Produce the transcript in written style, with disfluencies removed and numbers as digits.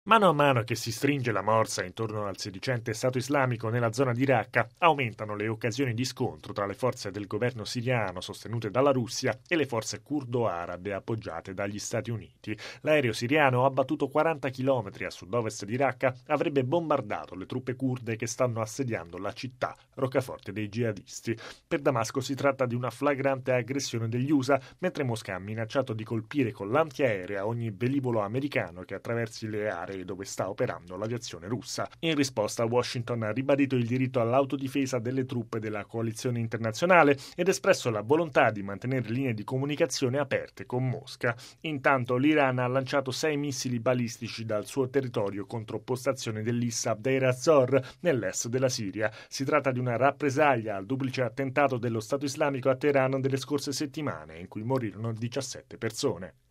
Mano a mano che si stringe la morsa intorno al sedicente Stato islamico nella zona di Raqqa, aumentano le occasioni di scontro tra le forze del governo siriano sostenute dalla Russia e le forze curdo-arabe appoggiate dagli Stati Uniti. L'aereo siriano, abbattuto 40 km a sud-ovest di Raqqa, avrebbe bombardato le truppe curde che stanno assediando la città, roccaforte dei jihadisti. Per Damasco si tratta di una flagrante aggressione degli USA, mentre Mosca ha minacciato di colpire con l'antiaerea ogni velivolo americano che attraversi le aree dove sta operando l'aviazione russa. In risposta, Washington ha ribadito il diritto all'autodifesa delle truppe della coalizione internazionale ed espresso la volontà di mantenere linee di comunicazione aperte con Mosca. Intanto l'Iran ha lanciato 6 missili balistici dal suo territorio contro postazioni dell'Issa Deir az-Zor nell'est della Siria. Si tratta di una rappresaglia al duplice attentato dello Stato islamico a Teheran delle scorse settimane, in cui morirono 17 persone.